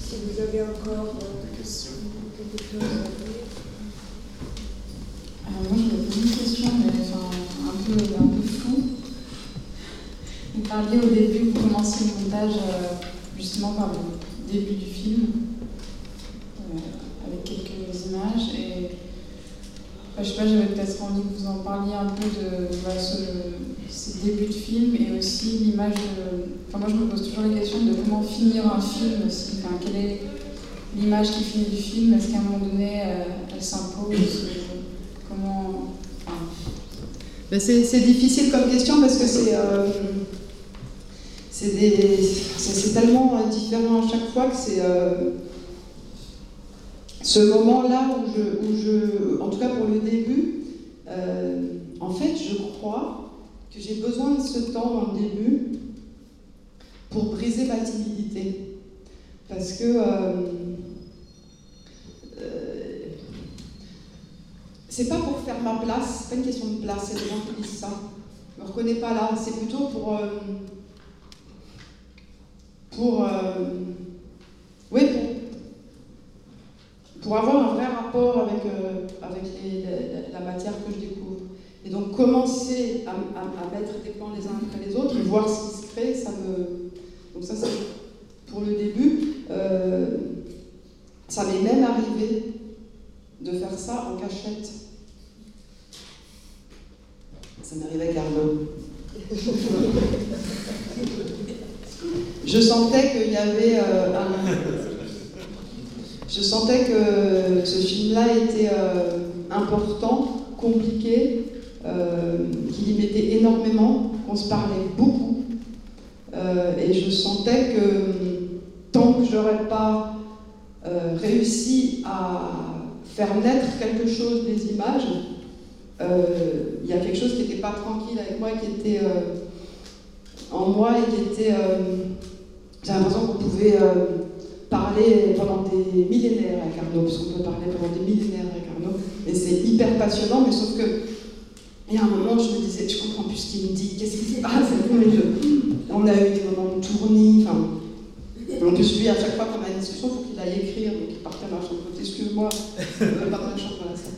Si vous avez encore quelque chose à dire. Moi, je me pose une question, mais un peu floue. Vous parliez au début, vous commenciez le montage justement par le début du film, avec quelques images. Et je sais pas, j'avais peut-être envie que vous en parliez un peu de ce début de film et aussi l'image de. Enfin, moi, je me pose toujours la question de comment finir un film aussi. Enfin, quelle est l'image qui finit du film? Est-ce qu'à un moment donné, elle s'impose? Comment. Enfin... Ben c'est difficile comme question parce que c'est tellement différent à chaque fois que c'est ce moment-là où je, en tout cas pour le début, en fait, je crois que j'ai besoin de ce temps dans le début pour briser ma timidité. Parce que c'est pas pour faire ma place, c'est pas une question de place, c'est des gens qui disent ça. Je me reconnais pas là, c'est plutôt pour avoir un vrai rapport avec la matière que je découvre. Et donc commencer à mettre des plans les uns après les autres, voir ce qui se crée, ça me... Donc ça c'est pour le début. Ça m'est même arrivé de faire ça en cachette. Ça m'est arrivé avec Arnaud. Je sentais qu'il y avait Je sentais que ce film-là était important, compliqué, qu'il y mettait énormément, qu'on se parlait beaucoup. Et je sentais que tant que je n'aurais pas réussi à faire naître quelque chose des images, il y a quelque chose qui n'était pas tranquille avec moi, qui était en moi et qui était... j'ai l'impression qu'on pouvait parler pendant des millénaires avec Arnaud, parce qu'on peut parler pendant des millénaires avec Arnaud, et c'est hyper passionnant, mais sauf que il y a un moment, je me disais, je comprends plus ce qu'il me dit, qu'est-ce qui se passe? On a eu des moments de tournis, enfin... En plus, lui, à chaque fois qu'on a une discussion, il faut qu'il aille écrire, donc il partait à ma chambre. Excuse-moi, pas ma chambre à la salle.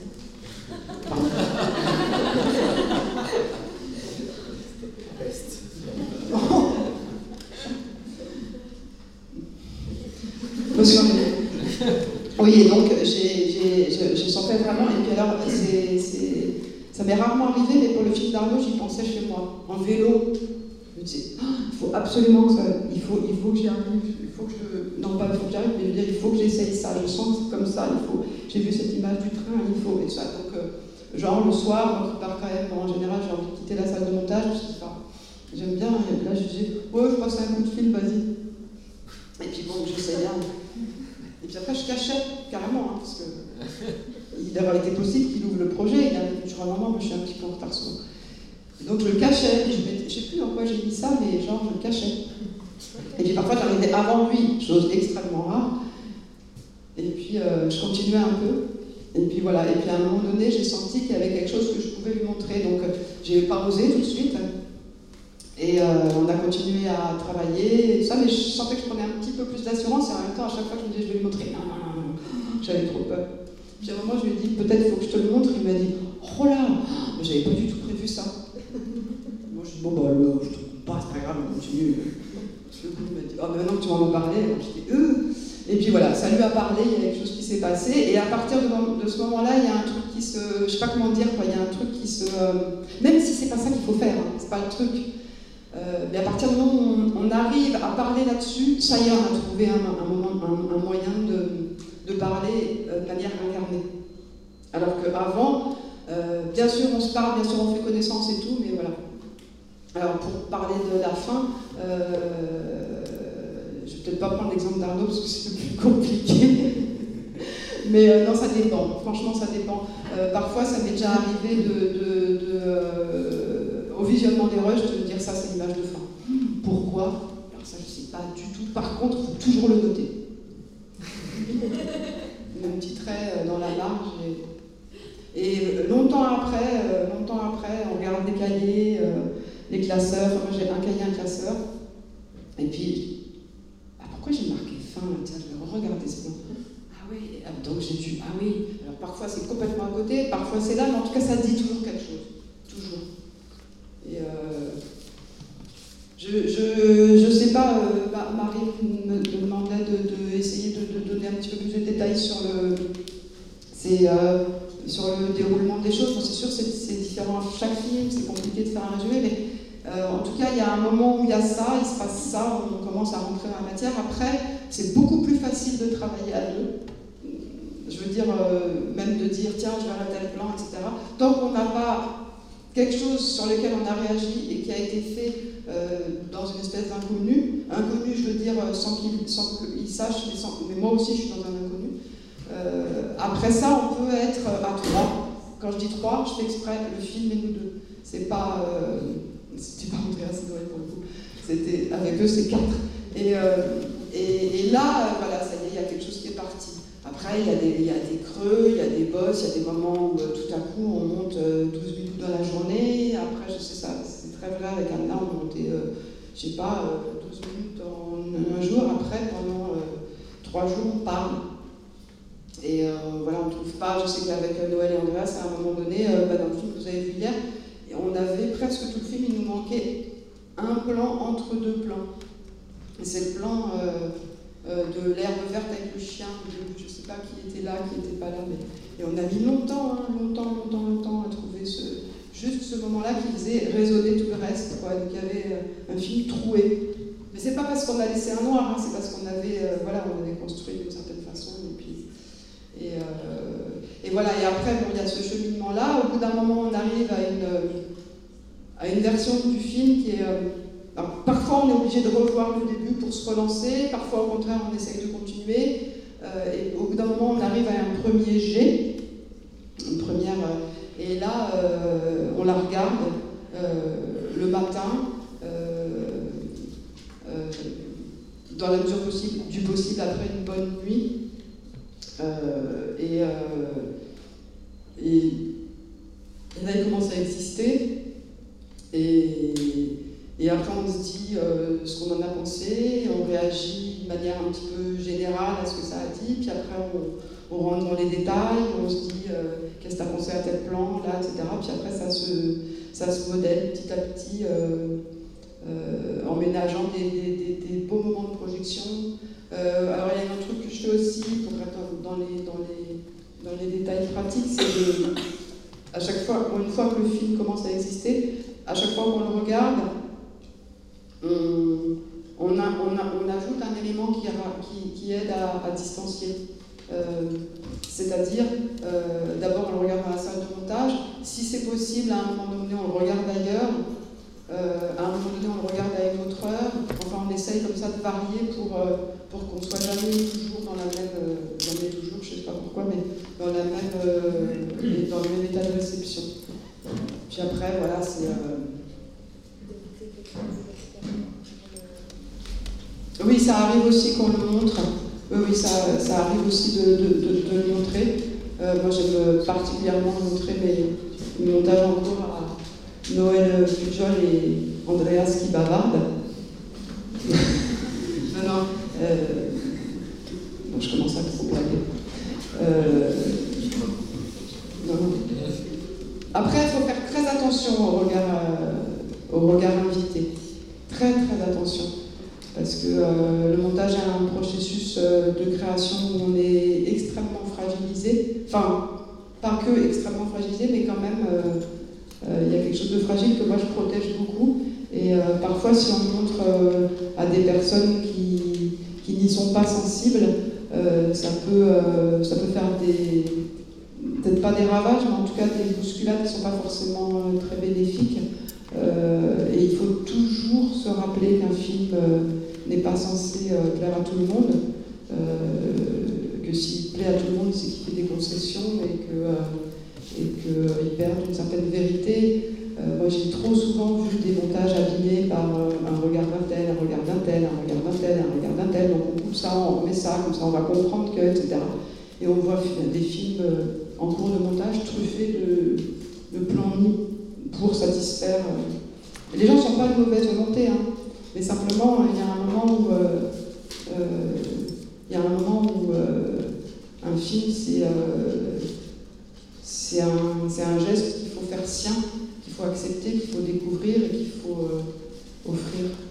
Oui, donc je sentais vraiment, et puis alors, ça m'est rarement arrivé, mais pour le film d'Arnaud, j'y pensais chez moi, en vélo. Je me disais, il faut absolument que ça, il faut que j'y arrive, il faut que je, non pas il faut que j'y arrive, mais je veux dire, il faut que j'essaye ça, je sens que c'est comme ça, j'ai vu cette image du train, il faut, et ça, donc, genre le soir, moi qui pars quand même, en général, j'ai envie de quitter la salle de montage, je sais pas, j'aime bien, et là je dis, ouais, je passe un coup de fil, vas-y. Et puis bon, j'essaie bien. Et puis après, je cachais, carrément, hein, parce que il aurait été possible qu'il ouvre le projet, il avait toujours un moment, moi je suis un petit peu en retard souvent. Donc je le cachais, je ne sais plus en quoi j'ai mis ça, mais genre je le cachais. Et puis parfois j'arrivais avant lui, chose extrêmement rare. Et puis je continuais un peu. Et puis voilà, et puis à un moment donné, j'ai senti qu'il y avait quelque chose que je pouvais lui montrer. Donc j'ai pas osé tout de suite. Et on a continué à travailler et tout ça, mais je sentais que je prenais un petit peu plus d'assurance et en même temps, à chaque fois que je me disais je vais lui montrer, non, j'avais trop peur. Puis à un moment, je lui ai dit peut-être il faut que je te le montre. Il m'a dit oh là, mais j'avais pas du tout prévu ça. Moi je dis bon bah là, je te coupe pas, c'est pas grave, on continue. Le coup, il m'a dit oh mais maintenant que tu m'en as parlé, alors je dis Et puis voilà, ça lui a parlé, il y a quelque chose qui s'est passé, et à partir de ce moment-là, il y a un truc qui se, je sais pas comment dire quoi, il y a un truc qui se, même si c'est pas ça qu'il faut faire, hein, c'est pas le truc. Mais à partir du moment où on arrive à parler là-dessus, ça y est, on a trouvé un moyen de parler de manière incarnée. Alors qu'avant, bien sûr on se parle, bien sûr on fait connaissance et tout, mais voilà. Alors pour parler de la fin, je vais peut-être pas prendre l'exemple d'Arnaud parce que c'est plus compliqué. Mais non, ça dépend, franchement ça dépend. Parfois ça m'est déjà arrivé au visionnement des rushs de me dire ça c'est l'image de fin. Pourquoi? Alors ça je sais pas du tout. Par contre, il faut toujours le noter. Un petit trait dans la marge. Et longtemps après, on regarde des cahiers, les classeurs. Enfin, moi j'ai un cahier, un classeur. Et puis, pourquoi j'ai marqué fin là? Tiens, je vais regardez ce plan. Ah oui, donc j'ai dû, ah oui. Alors parfois c'est complètement à côté, parfois c'est là, mais en tout cas ça dit toujours quelque chose. Toujours. Et je sais pas, Marie me demandait d'essayer de donner un petit peu plus de détails sur le déroulement des choses. Bon, c'est sûr, c'est différent à chaque film, c'est compliqué de faire un résumé, mais en tout cas, il y a un moment où il y a ça, il se passe ça, on commence à rentrer dans la matière. Après, c'est beaucoup plus facile de travailler à deux. Je veux dire, même de dire, tiens, je vais arrêter le plan, etc. Tant qu'on n'a pas quelque chose sur lequel on a réagi et qui a été fait dans une espèce d'inconnu. Inconnu, je veux dire, sans qu'il sache, mais moi aussi je suis dans un inconnu. Après ça, on peut être à 3. Quand je dis 3, je fais exprès, le film et nous deux. C'était pas Andrea, c'est Noël pour le coup. C'était, avec eux, c'est 4. Et là, voilà, ça y est, il y a quelque chose qui est parti. Après, il y a des creux, il y a des bosses, il y a des moments où tout à coup on monte 12 minutes dans la journée. Après, je sais ça, c'est très vrai, avec Anna, on montait, je sais pas, 12 minutes en un jour. Après, pendant 3 jours, on parle. Et voilà, on ne trouve pas, je sais qu'avec Noël et Andreas, à un moment donné, dans le film que vous avez vu hier, on avait presque tout le film, il nous manquait un plan entre 2 plans. Et c'est le plan de l'herbe verte avec le chien, je ne sais pas qui était là, qui n'était pas là, mais et on a mis longtemps à trouver juste ce moment-là qui faisait résonner tout le reste, quoi. Donc il y avait un film troué. Mais c'est pas parce qu'on a laissé un noir, hein, c'est parce qu'on avait, on avait construit d'une certaine façon, et voilà. Et après, bon, il y a ce cheminement-là. Au bout d'un moment, on arrive à une version du film qui est alors, parfois, on est obligé de revoir le début pour se relancer. Parfois, au contraire, on essaye de continuer. Et au bout d'un moment, on arrive à un premier jet. Une première... et là, on la regarde le matin, dans la mesure du possible, après une bonne nuit. Et là, il commence à exister. Et après, on se dit ce qu'on en a pensé, on réagit de manière un petit peu générale à ce que ça a dit, puis après, on rentre dans les détails, on se dit qu'est-ce que tu as pensé à tel plan, là, etc. Puis après, ça se modèle petit à petit en ménageant des beaux moments de projection. Alors, il y a un truc que je fais aussi pour être dans les détails pratiques, c'est à chaque fois, une fois que le film commence à exister, à chaque fois qu'on le regarde, on ajoute un élément qui aide à distancier. C'est-à-dire, d'abord on le regarde dans la salle de montage, si c'est possible, à un moment donné on le regarde ailleurs, à un moment donné on le regarde à une autre heure, enfin on essaye comme ça de varier pour qu'on ne soit jamais toujours dans la même, jamais toujours, je ne sais pas pourquoi, mais dans le même état de réception. Puis après, voilà, c'est... Oui, ça arrive aussi qu'on le montre. Oui, ça arrive aussi de le montrer. Moi, j'aime particulièrement montrer mes montages en cours à Noël Pujol et Andreas qui bavardent. Non, je commence à trop parler. Non. Après, il faut faire très attention au regard invité. Très, très attention. Parce que le montage est un processus de création où on est extrêmement fragilisé. Enfin, pas que extrêmement fragilisé, mais quand même, il y a quelque chose de fragile que moi je protège beaucoup. Et parfois, si on montre à des personnes qui n'y sont pas sensibles, ça peut faire peut-être pas des ravages, mais en tout cas des bousculades qui ne sont pas forcément très bénéfiques. Et il faut toujours se rappeler qu'un film n'est pas censé plaire à tout le monde, que s'il plaît à tout le monde, c'est qu'il fait des concessions et qu'il perd une certaine vérité. Moi, j'ai trop souvent vu des montages abîmés par un regard d'un tel, un regard d'un tel, un regard d'un tel, un regard d'un tel. Donc on coupe ça, on remet ça, comme ça on va comprendre que, etc. Et on voit des films en cours de montage truffés de plans mis pour satisfaire. Les gens ne sont pas de mauvaise volonté, hein, mais simplement il y a un moment où Il y a un moment où un film, c'est un geste qu'il faut faire sien, qu'il faut accepter, qu'il faut découvrir et qu'il faut offrir.